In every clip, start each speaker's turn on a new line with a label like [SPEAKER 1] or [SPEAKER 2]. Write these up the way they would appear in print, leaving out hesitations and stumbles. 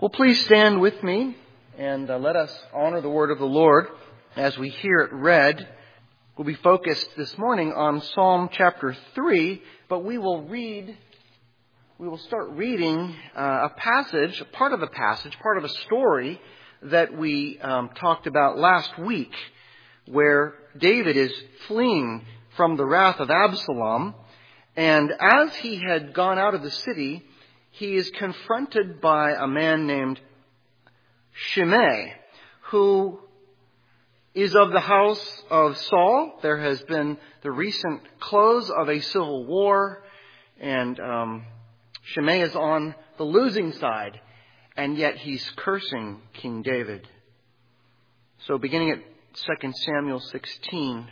[SPEAKER 1] Well, please stand with me and let us honor the word of the Lord as we hear it read. We'll be focused this morning on Psalm chapter 3, but we will start reading a passage, part of a story that we talked about last week, where David is fleeing from the wrath of Absalom. And as he had gone out of the city, he is confronted by a man named Shimei, who is of the house of Saul. There has been the recent close of a civil war, and Shimei is on the losing side, and yet he's cursing King David. So beginning at 2 Samuel 16,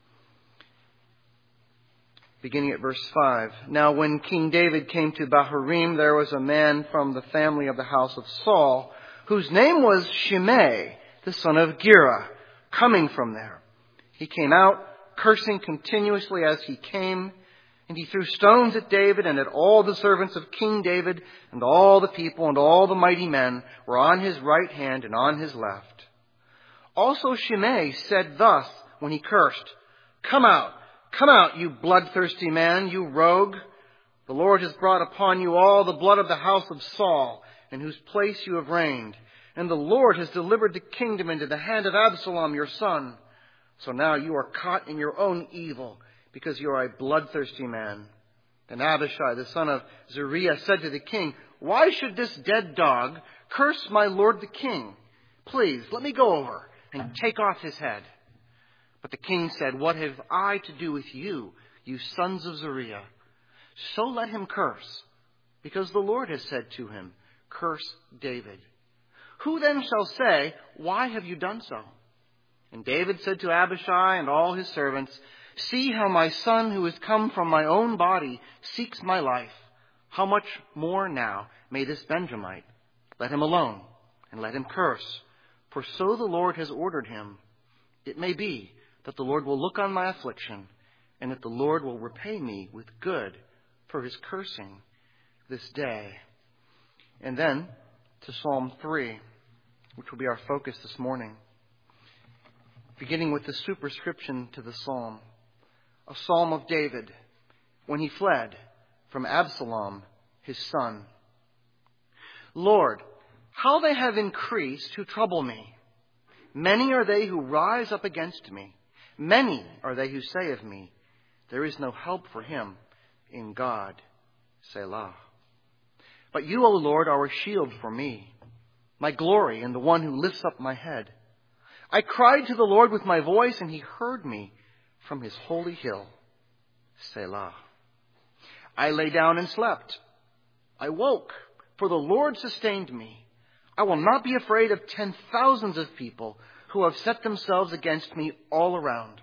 [SPEAKER 1] beginning at verse 5. Now when King David came to Bahurim, there was a man from the family of the house of Saul, whose name was Shimei, the son of Gera, coming from there. He came out, cursing continuously as he came, and he threw stones at David and at all the servants of King David, and all the people and all the mighty men were on his right hand and on his left. Also Shimei said thus when he cursed, Come out, you bloodthirsty man, you rogue. The Lord has brought upon you all the blood of the house of Saul, in whose place you have reigned. And the Lord has delivered the kingdom into the hand of Absalom, your son. So now you are caught in your own evil, because you are a bloodthirsty man. Then Abishai, the son of Zeruiah, said to the king, Why should this dead dog curse my lord the king? Please, let me go over and take off his head. But the king said, What have I to do with you, you sons of Zeruiah? So let him curse, because the Lord has said to him, Curse David. Who then shall say, Why have you done so? And David said to Abishai and all his servants, See how my son who has come from my own body seeks my life. How much more now may this Benjamite? Let him alone, and let him curse. For so the Lord has ordered him. It may be that the Lord will look on my affliction, and that the Lord will repay me with good for his cursing this day. And then to Psalm 3, which will be our focus this morning. Beginning with the superscription to the psalm. A psalm of David when he fled from Absalom, his son. Lord, how they have increased who trouble me. Many are they who rise up against me. Many are they who say of me, There is no help for him in God. Selah. But you, O Lord, are a shield for me, my glory and the one who lifts up my head. I cried to the Lord with my voice, and he heard me from his holy hill. Selah. I lay down and slept. I woke, for the Lord sustained me. I will not be afraid of 10,000s of people who have set themselves against me all around.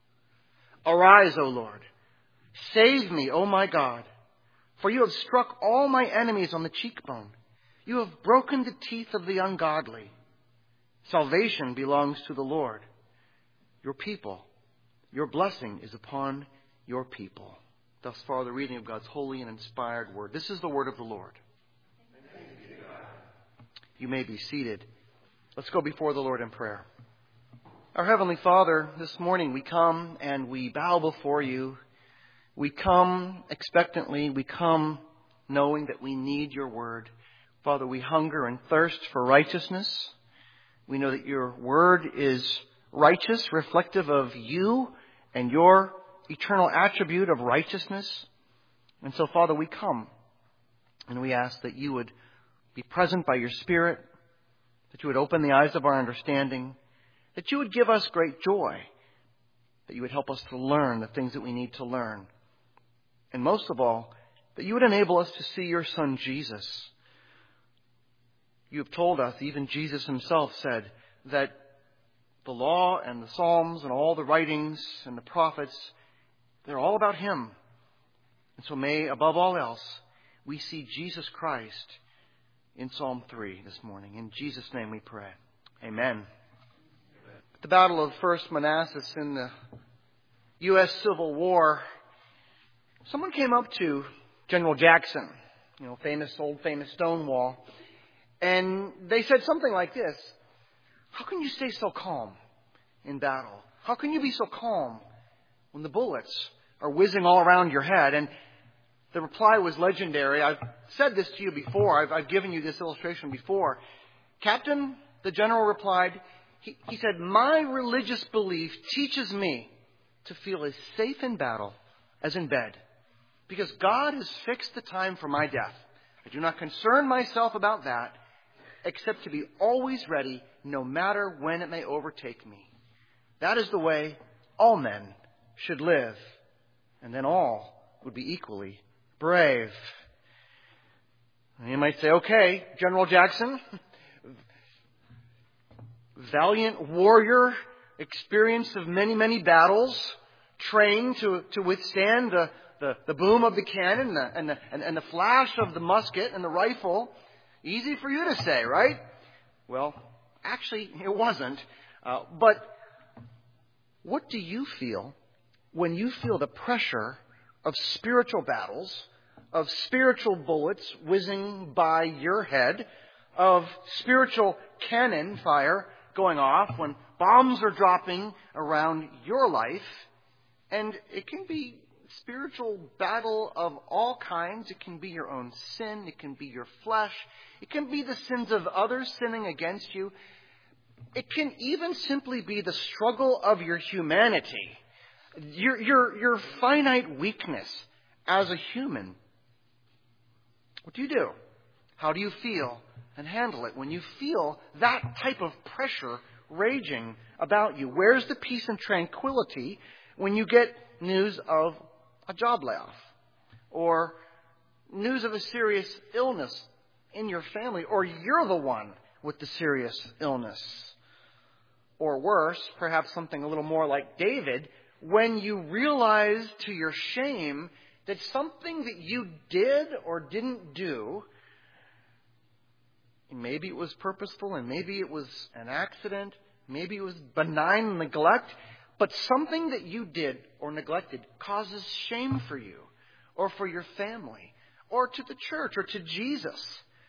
[SPEAKER 1] Arise, O Lord. Save me, O my God. For you have struck all my enemies on the cheekbone. You have broken the teeth of the ungodly. Salvation belongs to the Lord. Your people, your blessing is upon your people. Thus far, the reading of God's holy and inspired word. This is the word of the Lord. You may be seated. Let's go before the Lord in prayer. Our Heavenly Father, this morning we come and we bow before you. We come expectantly. We come knowing that we need your word. Father, we hunger and thirst for righteousness. We know that your word is righteous, reflective of you and your eternal attribute of righteousness. And so, Father, we come and we ask that you would be present by your Spirit, that you would open the eyes of our understanding, that you would give us great joy, that you would help us to learn the things that we need to learn. And most of all, that you would enable us to see your Son, Jesus. You have told us, even Jesus himself said, that the law and the Psalms and all the writings and the prophets, they're all about him. And so may, above all else, we see Jesus Christ in Psalm 3 this morning. In Jesus' name we pray. Amen. At the Battle of First Manassas in the U.S. Civil War, someone came up to General Jackson, famous Stonewall, And they said something like this: how can you stay so calm in battle? How can you be so calm when the bullets are whizzing all around your head? And the reply was legendary. I've said this to you before. I've given you this illustration before. Captain, the general replied, he said, my religious belief teaches me to feel as safe in battle as in bed, because God has fixed the time for my death. I do not concern myself about that, except to be always ready, no matter when it may overtake me. That is the way all men should live, and then all would be equally brave. And you might say, okay, General Jackson, valiant warrior, experience of many, many battles, trained to withstand the boom of the cannon and the flash of the musket and the rifle. Easy for you to say, right? Well, actually, it wasn't. But what do you feel when you feel the pressure of spiritual battles, of spiritual bullets whizzing by your head, of spiritual cannon fire going off, when bombs are dropping around your life? And it can be spiritual battle of all kinds. It can be your own sin. It can be your flesh. It can be the sins of others sinning against you. It can even simply be the struggle of your humanity, your finite weakness as a human. What do you do? How do you feel and handle it when you feel that type of pressure raging about you? Where's the peace and tranquility when you get news of a job layoff, or news of a serious illness in your family, or you're the one with the serious illness? Or worse, perhaps something a little more like David, when you realize to your shame that something that you did or didn't do, maybe it was purposeful and maybe it was an accident, maybe it was benign neglect, but something that you did or neglected causes shame for you or for your family or to the church or to Jesus.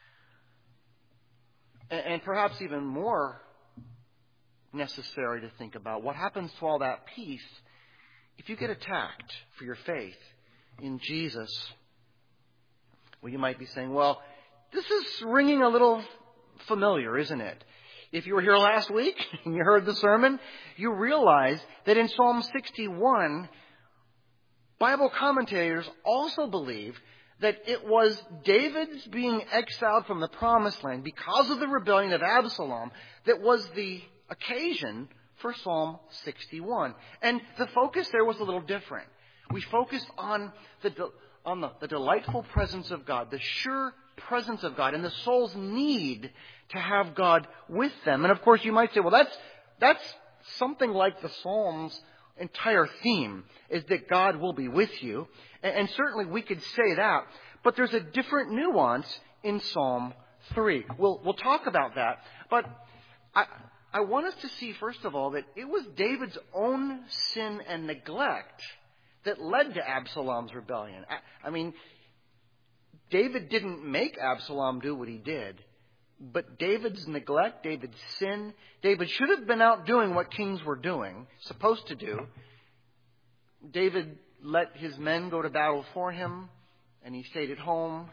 [SPEAKER 1] And perhaps even more necessary to think about, what happens to all that peace if you get attacked for your faith in Jesus? Well, you might be saying, well, this is ringing a little familiar, isn't it? If you were here last week and you heard the sermon, you realize that in Psalm 61, Bible commentators also believe that it was David's being exiled from the Promised Land because of the rebellion of Absalom that was the occasion for Psalm 61. And the focus there was a little different. We focused on the delightful presence of God, the sure presence of God, and the soul's need to have God with them. And of course you might say, well, that's something like the Psalm's entire theme, is that God will be with you. And certainly we could say that. But there's a different nuance in Psalm 3. We'll talk about that. But I want us to see, first of all, that it was David's own sin and neglect that led to Absalom's rebellion. I mean, David didn't make Absalom do what he did. But David's neglect, David's sin, David should have been out doing what kings were doing, supposed to do. David let his men go to battle for him, and he stayed at home.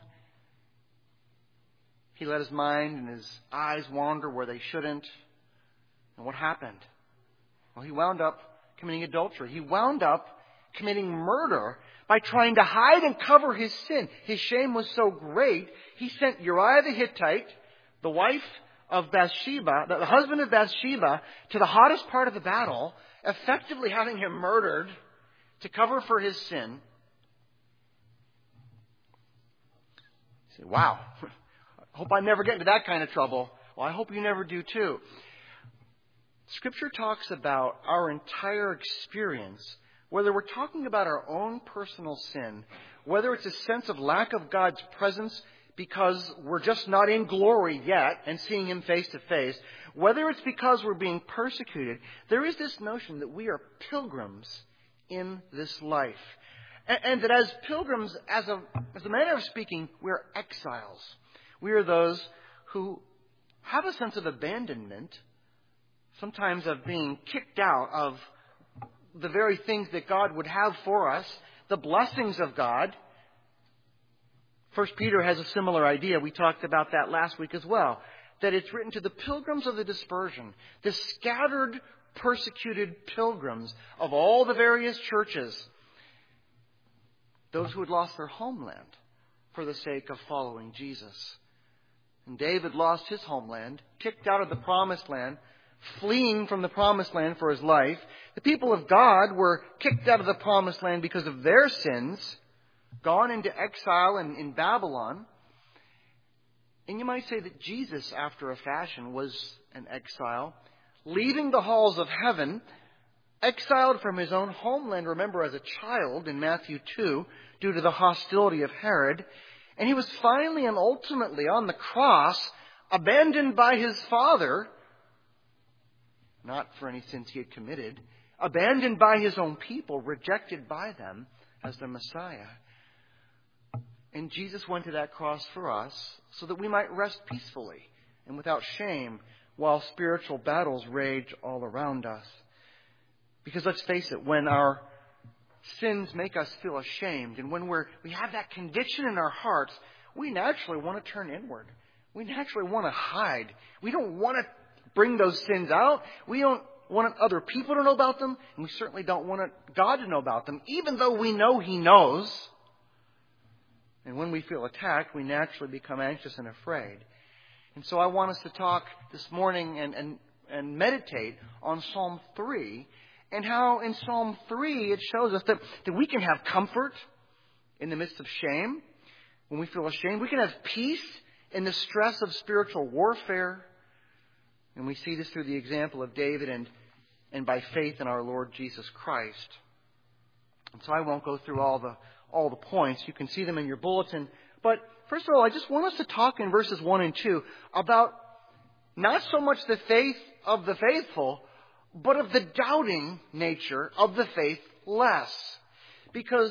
[SPEAKER 1] He let his mind and his eyes wander where they shouldn't. And what happened? Well, he wound up committing adultery. He wound up committing murder by trying to hide and cover his sin. His shame was so great, he sent Uriah the Hittite, the wife of Bathsheba, the husband of Bathsheba, to the hottest part of the battle, effectively having him murdered to cover for his sin. You say, wow, I hope I never get into that kind of trouble. Well, I hope you never do too. Scripture talks about our entire experience, whether we're talking about our own personal sin, whether it's a sense of lack of God's presence because we're just not in glory yet and seeing Him face to face, whether it's because we're being persecuted, there is this notion that we are pilgrims in this life. And that as pilgrims, as a manner of speaking, we're exiles. We are those who have a sense of abandonment, sometimes of being kicked out of the very things that God would have for us, the blessings of God. 1 Peter has a similar idea. We talked about that last week as well. That it's written to the pilgrims of the dispersion, the scattered, persecuted pilgrims of all the various churches, those who had lost their homeland for the sake of following Jesus. And David lost his homeland, kicked out of the promised land, fleeing from the promised land for his life. The people of God were kicked out of the promised land because of their sins, gone into exile in Babylon. And you might say that Jesus, after a fashion, was an exile, leaving the halls of heaven, exiled from his own homeland, remember, as a child in Matthew 2, due to the hostility of Herod. And he was finally and ultimately on the cross, abandoned by his Father, not for any sins he had committed, abandoned by his own people, rejected by them as the Messiah. And Jesus went to that cross for us so that we might rest peacefully and without shame while spiritual battles rage all around us. Because let's face it, when our sins make us feel ashamed and when we have that conviction in our hearts, we naturally want to turn inward. We naturally want to hide. We don't want to bring those sins out. We don't want other people to know about them. And we certainly don't want God to know about them, even though we know He knows. And when we feel attacked, we naturally become anxious and afraid. And so I want us to talk this morning and meditate on Psalm 3 and how in Psalm 3 it shows us that we can have comfort in the midst of shame. When we feel ashamed, we can have peace in the stress of spiritual warfare. And we see this through the example of David and by faith in our Lord Jesus Christ. And so I won't go through all the points. You can see them in your bulletin. But first of all, I just want us to talk in verses 1 and 2 about not so much the faith of the faithful, but of the doubting nature of the faithless. Because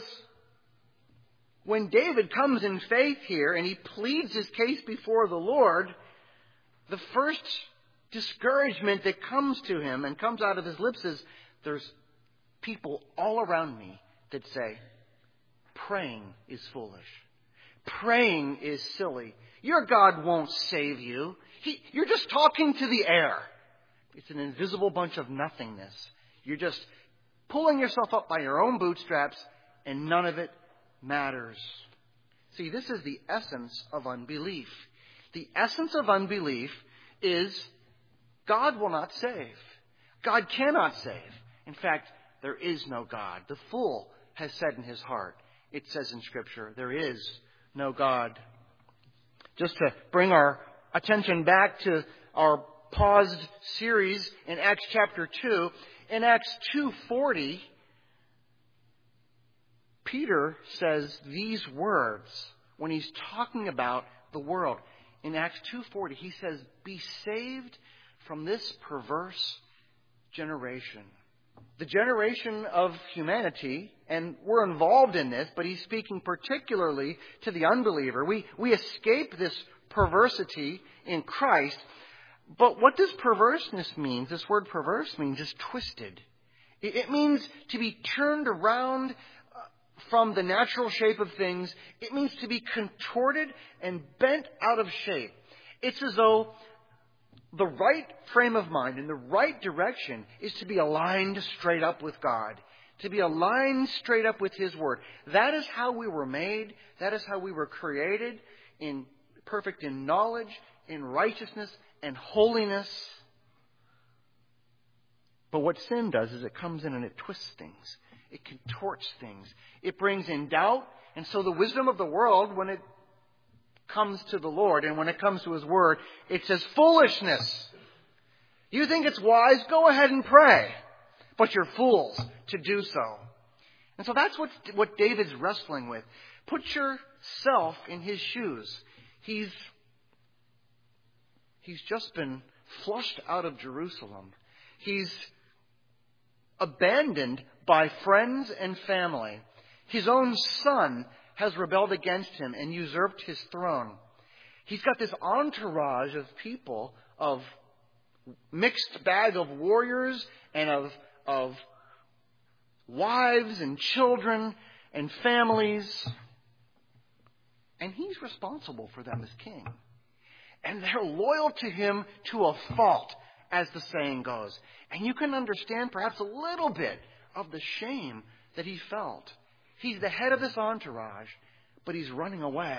[SPEAKER 1] when David comes in faith here and he pleads his case before the Lord, the first discouragement that comes to him and comes out of his lips is, there's people all around me that say, praying is foolish. Praying is silly. Your God won't save you. You're just talking to the air. It's an invisible bunch of nothingness. You're just pulling yourself up by your own bootstraps, and none of it matters. See, this is the essence of unbelief. The essence of unbelief is God will not save. God cannot save. In fact, there is no God. The fool has said in his heart, it says in Scripture, there is no God. Just to bring our attention back to our paused series in Acts chapter 2, in Acts 2:40, Peter says these words when he's talking about the world. In Acts 2:40, he says, be saved from this perverse generation. The generation of humanity, and we're involved in this, but he's speaking particularly to the unbeliever. We escape this perversity in Christ. But what does perverseness mean? This word perverse means is twisted. It means to be turned around from the natural shape of things. It means to be contorted and bent out of shape. It's as though the right frame of mind in the right direction is to be aligned straight up with God, to be aligned straight up with His Word. That is how we were made. That is how we were created, perfect in knowledge, in righteousness, and holiness. But what sin does is it comes in and it twists things. It contorts things. It brings in doubt. And so the wisdom of the world, when it comes to the Lord and when it comes to His Word, it says foolishness. You think it's wise? Go ahead and pray. But you're fools to do so. And so that's what David's wrestling with. Put yourself in his shoes. He's just been flushed out of Jerusalem. He's abandoned by friends and family. His own son has rebelled against him and usurped his throne. He's got this entourage of people of mixed bag of warriors and of wives and children and families. And he's responsible for them as king. And they're loyal to him to a fault, as the saying goes. And you can understand perhaps a little bit of the shame that he felt. He's the head of this entourage, but he's running away.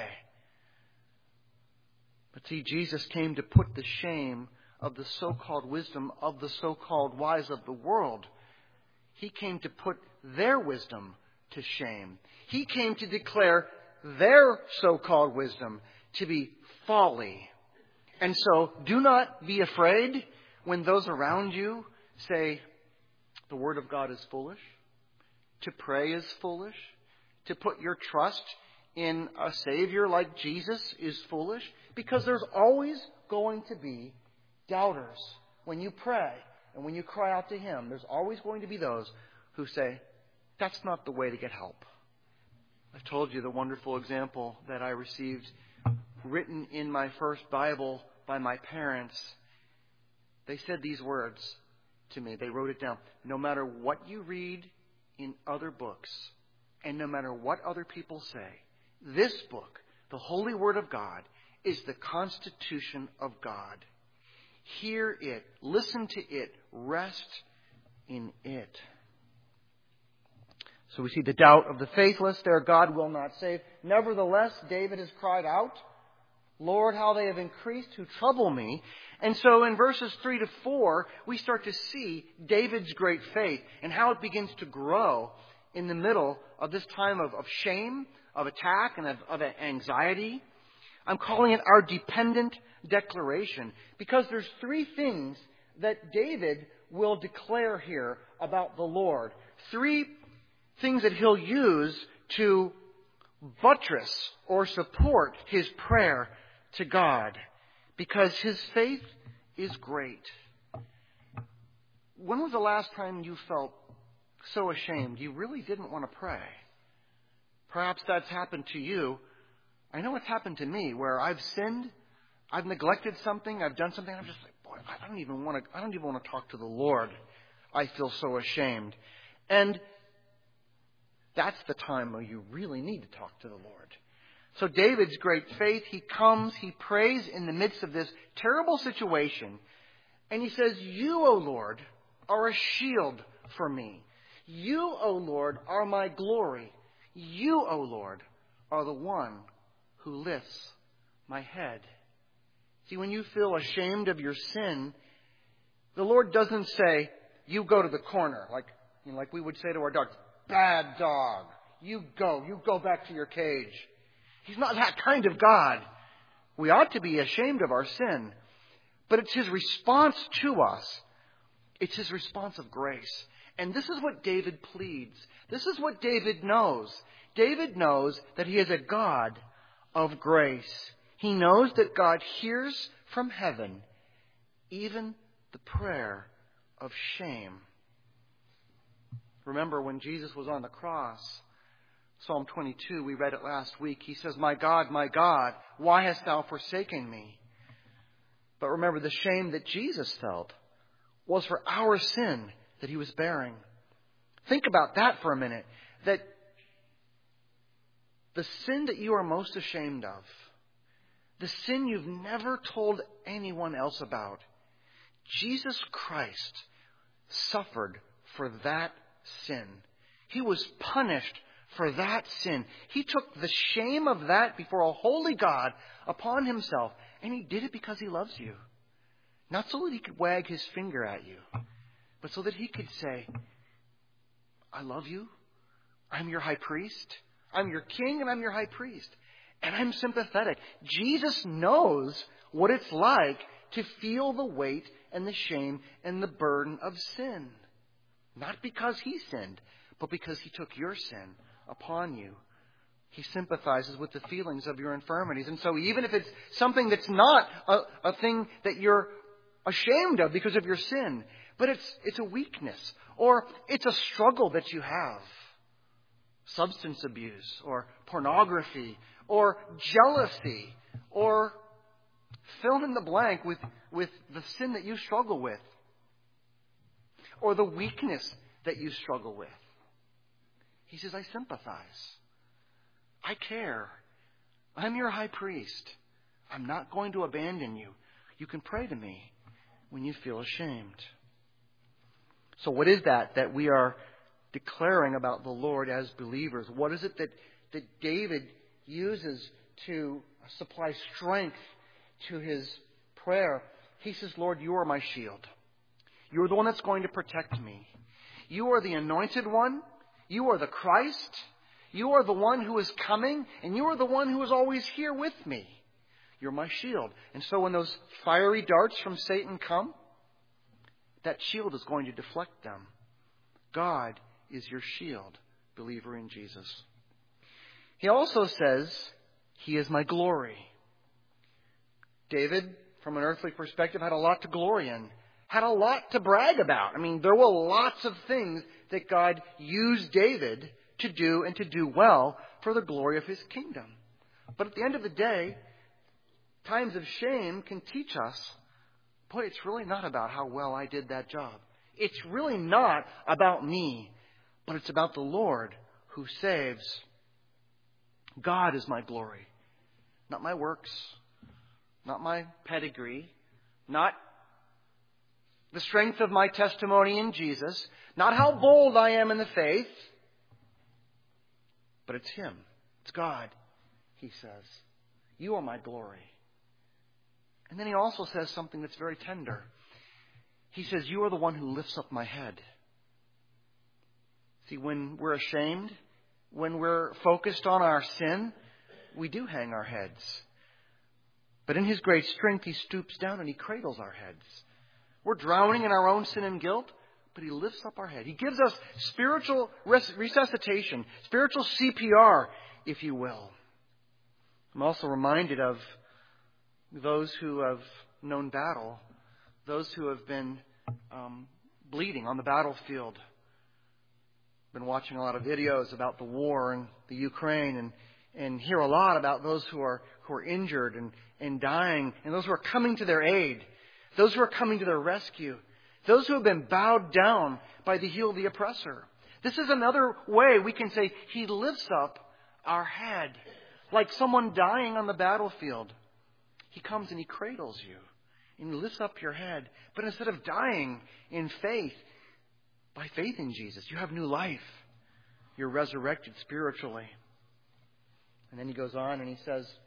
[SPEAKER 1] But see, Jesus came to put the shame of the so-called wisdom of the so-called wise of the world. He came to put their wisdom to shame. He came to declare their so-called wisdom to be folly. And so do not be afraid when those around you say the Word of God is foolish, to pray is foolish, to put your trust in a Savior like Jesus is foolish, because there's always going to be doubters when you pray and when you cry out to Him. There's always going to be those who say, that's not the way to get help. I've told you the wonderful example that I received written in my first Bible by my parents. They said these words to me. They wrote it down. No matter what you read in other books, and no matter what other people say, this book, the Holy Word of God, is the constitution of God. Hear it, listen to it, rest in it. So we see the doubt of the faithless. Their God will not save. Nevertheless, David has cried out, Lord, how they have increased who trouble me. And so in verses 3 to 4, we start to see David's great faith and how it begins to grow in the middle of this time of shame, of attack, and of anxiety. I'm calling it our dependent declaration, because there's three things that David will declare here about the Lord. Three things that he'll use to buttress or support his prayer to God, because his faith is great. When was the last time you felt so ashamed you really didn't want to pray? Perhaps that's happened to you. I know it's happened to me, where I've sinned, I've neglected something, I've done something, I'm just like, boy, I don't even want to talk to the Lord. I feel so ashamed. And that's the time where you really need to talk to the Lord. So David's great faith, he comes, he prays in the midst of this terrible situation, and he says, you, O Lord, are a shield for me. You, O Lord, are my glory. You, O Lord, are the one who lifts my head. See, when you feel ashamed of your sin, the Lord doesn't say, you go to the corner, like we would say to our dogs, bad dog, you go back to your cage. He's not that kind of God. We ought to be ashamed of our sin, but it's His response to us. It's His response of grace. And this is what David pleads. This is what David knows. David knows that he is a God of grace. He knows that God hears from heaven even the prayer of shame. Remember when Jesus was on the cross, Psalm 22, we read it last week. He says, my God, why hast thou forsaken me? But remember, the shame that Jesus felt was for our sin that He was bearing. Think about that for a minute. That the sin that you are most ashamed of, the sin you've never told anyone else about, Jesus Christ suffered for that sin. He was punished for that sin. He took the shame of that before a holy God upon Himself, and He did it because He loves you. Not so that He could wag His finger at you, but so that He could say, I love you. I'm your high priest. I'm your king and I'm your high priest. And I'm sympathetic. Jesus knows what it's like to feel the weight and the shame and the burden of sin. Not because He sinned, but because He took your sin upon you. He sympathizes with the feelings of your infirmities. And so even if it's something that's not a thing that you're ashamed of because of your sin, but it's a weakness, or it's a struggle that you have, substance abuse, or pornography, or jealousy, or Fill in the blank with the sin that you struggle with, or the weakness that you struggle with. He says, I sympathize. I care. I'm your high priest. I'm not going to abandon you. You can pray to me when you feel ashamed. So what is that we are declaring about the Lord as believers? What is it that David uses to supply strength to his prayer? He says, Lord, you are my shield. You are the one that's going to protect me. You are the anointed one. You are the Christ. You are the one who is coming, and you are the one who is always here with me. You're my shield. And so when those fiery darts from Satan come, that shield is going to deflect them. God is your shield, believer in Jesus. He also says, He is my glory. David, from an earthly perspective, had a lot to glory in, had a lot to brag about. I mean, there were lots of things that God used David to do and to do well for the glory of His kingdom. But at the end of the day, times of shame can teach us, boy, it's really not about how well I did that job. It's really not about me, but it's about the Lord who saves. God is my glory, not my works, not my pedigree, not the strength of my testimony in Jesus, not how bold I am in the faith, but it's Him. It's God, He says. You are my glory. And then He also says something that's very tender. He says, you are the one who lifts up my head. See, when we're ashamed, when we're focused on our sin, we do hang our heads. But in His great strength, He stoops down and He cradles our heads. We're drowning in our own sin and guilt, but He lifts up our head. He gives us spiritual resuscitation, spiritual CPR, if you will. I'm also reminded of those who have known battle, those who have been bleeding on the battlefield. Been watching a lot of videos about the war in the Ukraine and hear a lot about those who are injured and dying, and those who are coming to their aid, those who are coming to their rescue, those who have been bowed down by the heel of the oppressor. This is another way we can say He lifts up our head, like someone dying on the battlefield. He comes and He cradles you and He lifts up your head. But instead of dying in faith, by faith in Jesus, you have new life. You're resurrected spiritually. And then He goes on and He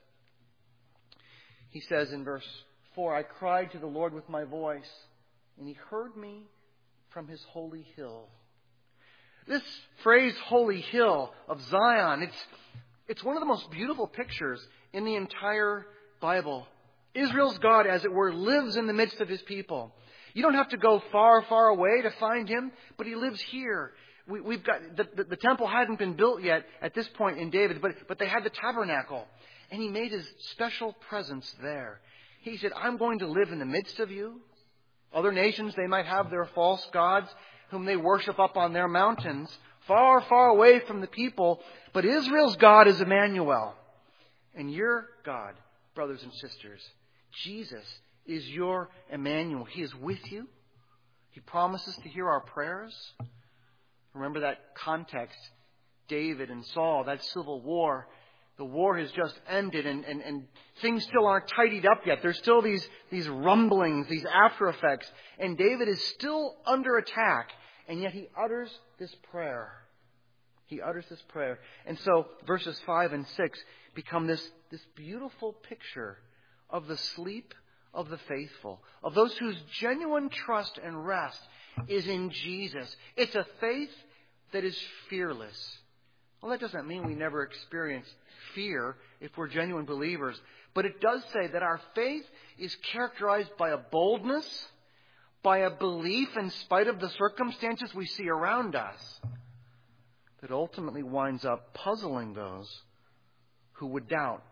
[SPEAKER 1] says in verse 4, I cried to the Lord with my voice, and He heard me from His holy hill. This phrase, holy hill of Zion, it's one of the most beautiful pictures in the entire Bible. Israel's God, as it were, lives in the midst of His people. You don't have to go far, far away to find Him, but He lives here. We've got the temple hadn't been built yet at this point in David, but they had the tabernacle, and He made His special presence there. He said, I'm going to live in the midst of you. Other nations, they might have their false gods whom they worship up on their mountains, far, far away from the people. But Israel's God is Emmanuel. And your God, brothers and sisters, Jesus is your Emmanuel. He is with you. He promises to hear our prayers. Remember that context, David and Saul, that civil war. The war has just ended and things still aren't tidied up yet. There's still these rumblings, these after effects. And David is still under attack. And yet he utters this prayer. He utters this prayer. And so verses 5 and 6 become this beautiful picture of the sleep of the faithful, of those whose genuine trust and rest is in Jesus. It's a faith that is fearless. Well, that doesn't mean we never experience fear if we're genuine believers. But it does say that our faith is characterized by a boldness, by a belief in spite of the circumstances we see around us, that ultimately winds up puzzling those who would doubt.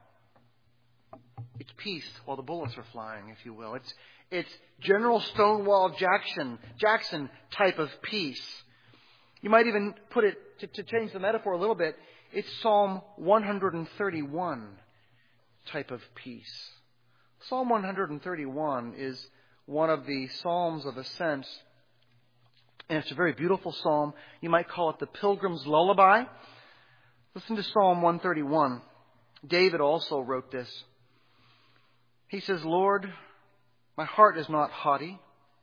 [SPEAKER 1] It's peace while the bullets are flying, if you will. It's General Stonewall Jackson type of peace. You might even put it, to change the metaphor a little bit, it's Psalm 131 type of peace. Psalm 131 is one of the Psalms of Ascent, and it's a very beautiful psalm. You might call it the Pilgrim's Lullaby. Listen to Psalm 131. David also wrote this. He says, Lord, my heart is not haughty,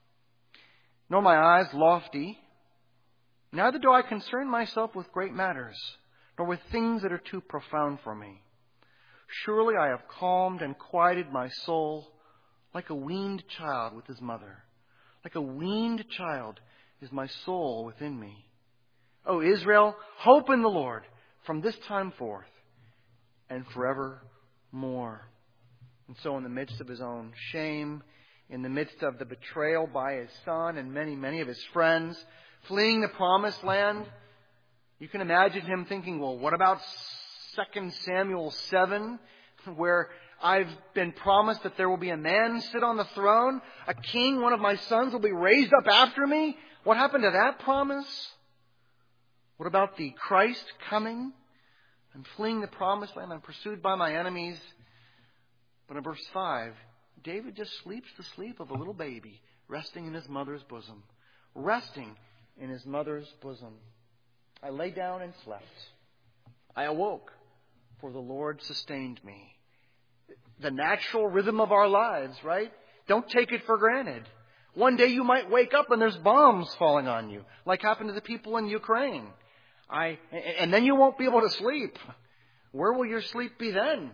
[SPEAKER 1] nor my eyes lofty. Neither do I concern myself with great matters, nor with things that are too profound for me. Surely I have calmed and quieted my soul like a weaned child with his mother. Like a weaned child is my soul within me. O Israel, hope in the Lord from this time forth and forevermore. And so in the midst of his own shame, in the midst of the betrayal by his son and many of his friends, fleeing the promised land, you can imagine him thinking, well, what about 2 Samuel 7, where I've been promised that there will be a man sit on the throne, a king, one of my sons will be raised up after me? What happened to that promise? What about the Christ coming? I'm fleeing the promised land. I'm pursued by my enemies. But in verse 5, David just sleeps the sleep of a little baby resting in his mother's bosom. Resting in his mother's bosom. I lay down and slept. I awoke, for the Lord sustained me. The natural rhythm of our lives, right? Don't take it for granted. One day you might wake up and there's bombs falling on you, like happened to the people in Ukraine. And then you won't be able to sleep. Where will your sleep be then?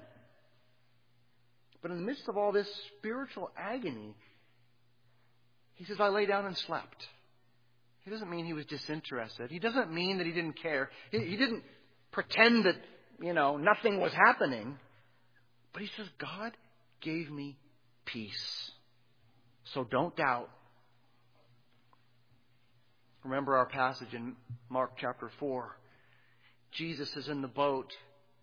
[SPEAKER 1] But in the midst of all this spiritual agony, he says, I lay down and slept. He doesn't mean he was disinterested. He doesn't mean that he didn't care. He didn't pretend that, nothing was happening. But he says, God gave me peace. So don't doubt. Remember our passage in Mark chapter 4. Jesus is in the boat.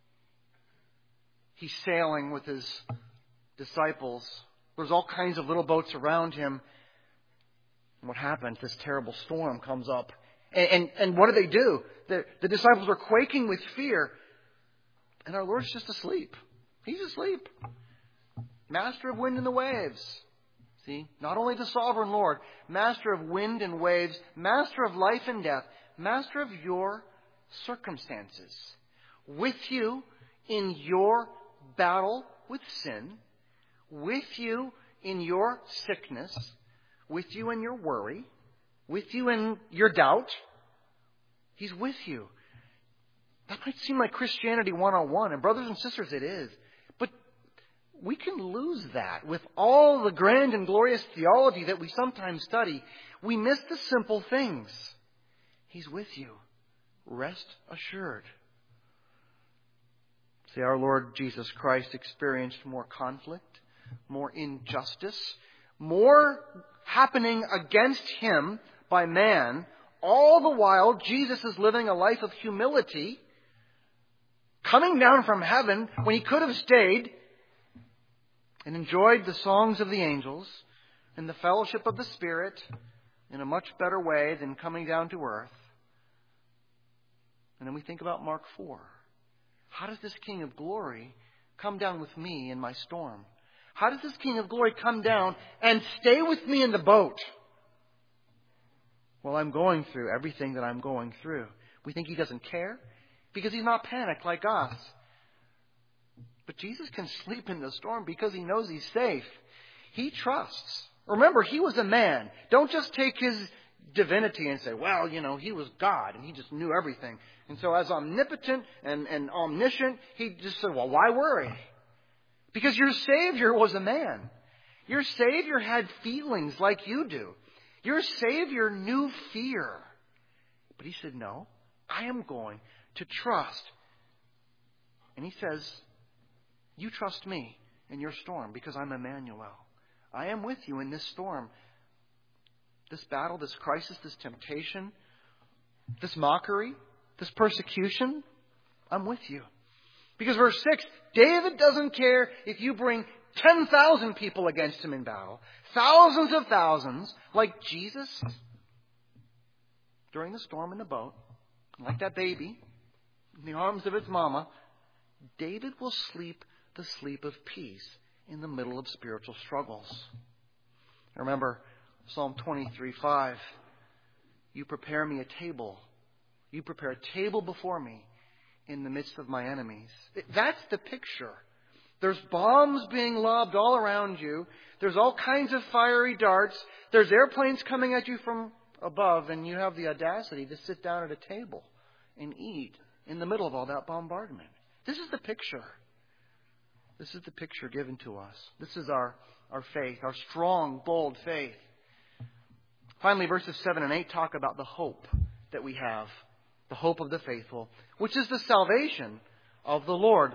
[SPEAKER 1] He's sailing with his disciples. There's all kinds of little boats around him. And what happens? This terrible storm comes up. And what do? The disciples are quaking with fear. And our Lord's just asleep. He's asleep. Master of wind and the waves. See? Not only the sovereign Lord, master of wind and waves, master of life and death, master of your circumstances. With you in your battle with sin, with you in your sickness, with you in your worry, with you in your doubt. He's with you. That might seem like Christianity 101, and brothers and sisters, it is. But we can lose that with all the grand and glorious theology that we sometimes study. We miss the simple things. He's with you. Rest assured. See, our Lord Jesus Christ experienced more conflict, more injustice, more happening against him by man. All the while, Jesus is living a life of humility, coming down from heaven when he could have stayed and enjoyed the songs of the angels and the fellowship of the Spirit in a much better way than coming down to earth. And then we think about Mark 4. How does this King of Glory come down with me in my storm? How does this King of Glory come down and stay with me in the boat while I'm going through everything that I'm going through? We think he doesn't care because he's not panicked like us. But Jesus can sleep in the storm because he knows he's safe. He trusts. Remember, he was a man. Don't just take his divinity and say, well, he was God and he just knew everything. And so as omnipotent and omniscient, he just said, well, why worry? Because your Savior was a man. Your Savior had feelings like you do. Your Savior knew fear. But he said, no, I am going to trust. And he says, you trust me in your storm because I'm Emmanuel. I am with you in this storm. This battle, this crisis, this temptation, this mockery, this persecution, I'm with you. Because verse 6, David doesn't care if you bring 10,000 people against him in battle, thousands of thousands, like Jesus during the storm in the boat, like that baby in the arms of its mama. David will sleep the sleep of peace in the middle of spiritual struggles. Remember Psalm 23:5. You prepare me a table. You prepare a table before me in the midst of my enemies. That's the picture. There's bombs being lobbed all around you. There's all kinds of fiery darts. There's airplanes coming at you from above, and you have the audacity to sit down at a table and eat in the middle of all that bombardment. This is the picture. This is the picture given to us. This is our faith, our strong, bold faith. Finally, verses 7 and 8 talk about the hope that we have, the hope of the faithful, which is the salvation of the Lord.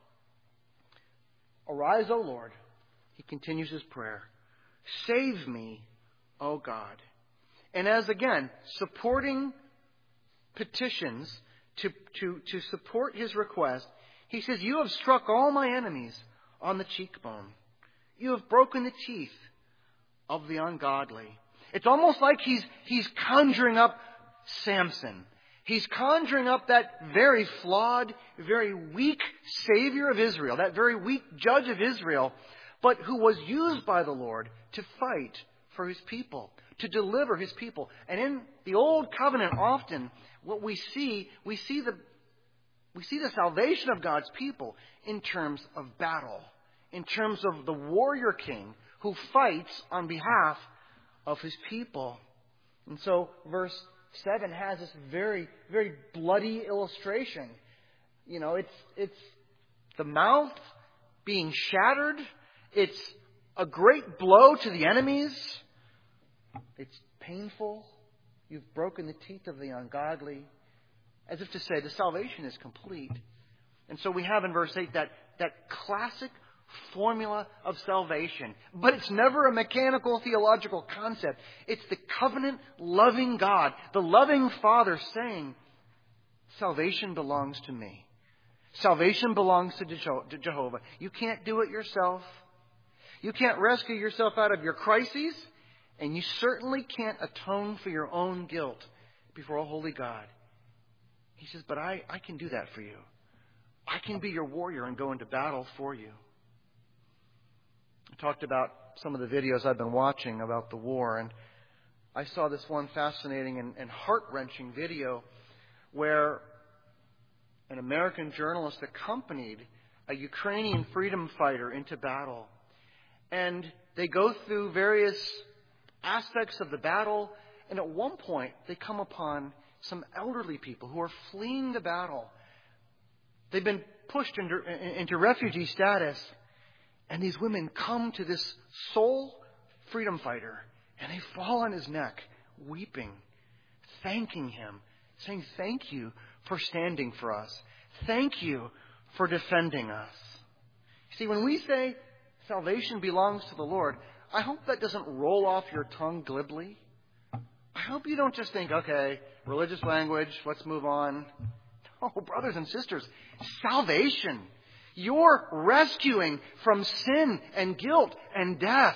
[SPEAKER 1] Arise, O Lord. He continues his prayer. Save me, O God. And as again, supporting petitions to support his request, he says, you have struck all my enemies on the cheekbone. You have broken the teeth of the ungodly. It's almost like he's conjuring up Samson. He's conjuring up that very flawed, very weak Savior of Israel, that very weak judge of Israel, but who was used by the Lord to fight for his people, to deliver his people. And in the Old Covenant, often what we see the salvation of God's people in terms of battle, in terms of the warrior king who fights on behalf of his people. And so verse 7 has this very, very bloody illustration. It's the mouth being shattered. It's a great blow to the enemies. It's painful. You've broken the teeth of the ungodly. As if to say, the salvation is complete. And so we have in verse 8 that classic formula of salvation. But it's never a mechanical theological concept. It's the covenant-loving God, the loving Father saying, salvation belongs to me. Salvation belongs to Jehovah. You can't do it yourself. You can't rescue yourself out of your crises. And you certainly can't atone for your own guilt before a holy God. He says, but I can do that for you. I can be your warrior and go into battle for you. I talked about some of the videos I've been watching about the war, and I saw this one fascinating and heart-wrenching video where an American journalist accompanied a Ukrainian freedom fighter into battle. And they go through various aspects of the battle, and at one point they come upon some elderly people who are fleeing the battle. They've been pushed into refugee status. And these women come to this sole freedom fighter, and they fall on his neck, weeping, thanking him, saying, thank you for standing for us. Thank you for defending us. See, when we say salvation belongs to the Lord, I hope that doesn't roll off your tongue glibly. I hope you don't just think, okay, religious language, let's move on. No, brothers and sisters, salvation. You're rescuing from sin and guilt and death.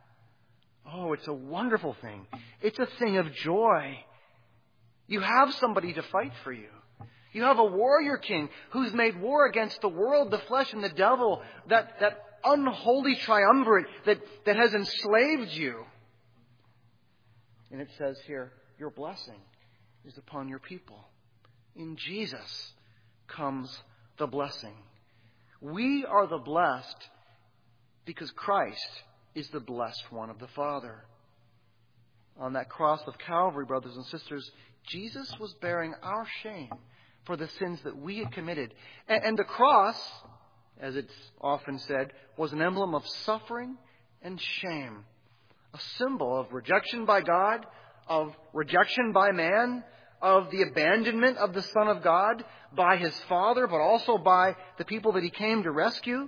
[SPEAKER 1] Oh, it's a wonderful thing. It's a thing of joy. You have somebody to fight for you. You have a warrior king who's made war against the world, the flesh, and the devil, that unholy triumvirate that has enslaved you. And it says here, your blessing is upon your people. In Jesus comes the blessing. We are the blessed because Christ is the blessed one of the Father. On that cross of Calvary, brothers and sisters, Jesus was bearing our shame for the sins that we had committed. And the cross, as it's often said, was an emblem of suffering and shame. A symbol of rejection by God, of rejection by man, of the abandonment of the Son of God by his Father, but also by the people that he came to rescue.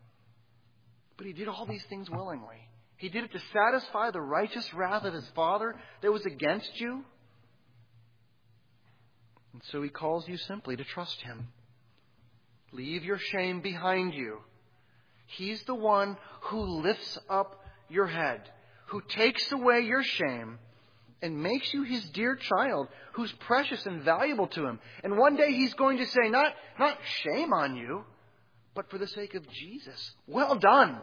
[SPEAKER 1] But he did all these things willingly. He did it to satisfy the righteous wrath of his Father that was against you. And so he calls you simply to trust him. Leave your shame behind you. He's the one who lifts up your head, who takes away your shame and makes you his dear child, who's precious and valuable to him. And one day he's going to say, not shame on you, but for the sake of Jesus. Well done,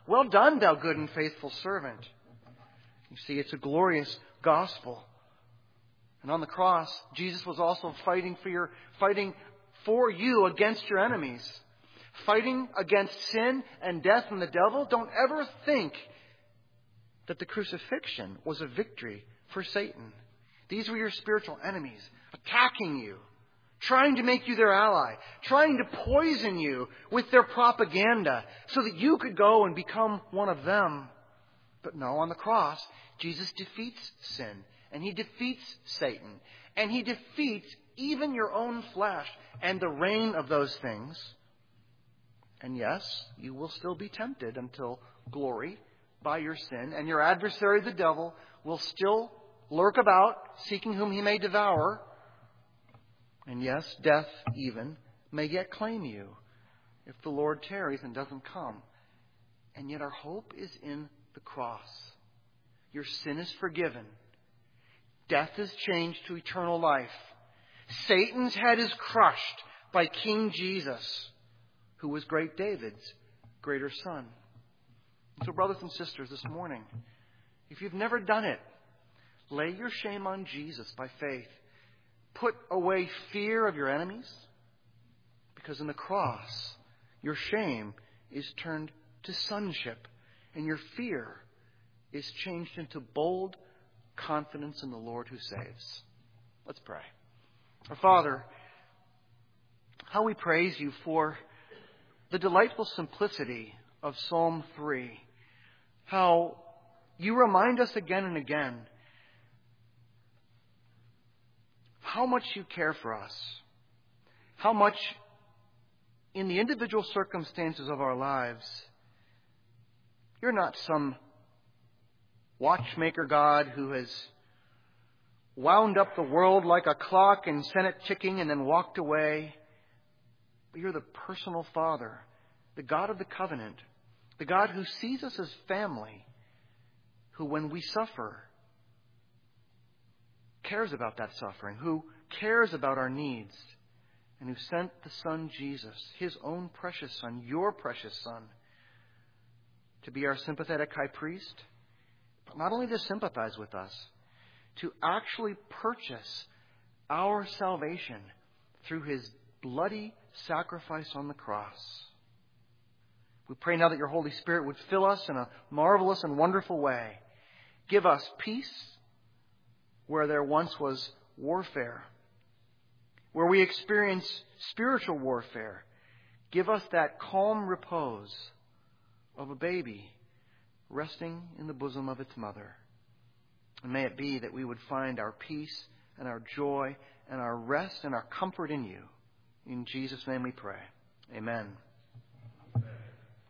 [SPEAKER 1] Well done, thou good and faithful servant. You see, it's a glorious gospel. And on the cross, Jesus was also fighting for you against your enemies. Fighting against sin and death and the devil. Don't ever think that the crucifixion was a victory for Satan. These were your spiritual enemies, attacking you, trying to make you their ally, trying to poison you with their propaganda so that you could go and become one of them. But no, on the cross, Jesus defeats sin, and He defeats Satan, and He defeats even your own flesh and the reign of those things. And yes, you will still be tempted until glory by your sin, and your adversary, the devil, will still lurk about, seeking whom he may devour. And yes, death even may yet claim you if the Lord tarries and doesn't come. And yet our hope is in the cross. Your sin is forgiven. Death is changed to eternal life. Satan's head is crushed by King Jesus, who was great David's greater son. So brothers and sisters, this morning, if you've never done it, lay your shame on Jesus by faith. Put away fear of your enemies, because in the cross, your shame is turned to sonship, and your fear is changed into bold confidence in the Lord who saves. Let's pray. Our Father, how we praise you for the delightful simplicity of Psalm 3. How you remind us again and again how much you care for us. How much in the individual circumstances of our lives, you're not some watchmaker God who has wound up the world like a clock and sent it ticking and then walked away. But you're the personal Father, the God of the covenant, the God who sees us as family, who when we suffer, cares about that suffering, who cares about our needs, and who sent the Son Jesus, His own precious Son, your precious Son, to be our sympathetic high priest, but not only to sympathize with us, to actually purchase our salvation through His bloody sacrifice on the cross. We pray now that your Holy Spirit would fill us in a marvelous and wonderful way. Give us peace where there once was warfare. Where we experience spiritual warfare, give us that calm repose of a baby resting in the bosom of its mother. And may it be that we would find our peace and our joy and our rest and our comfort in you. In Jesus' name we pray. Amen.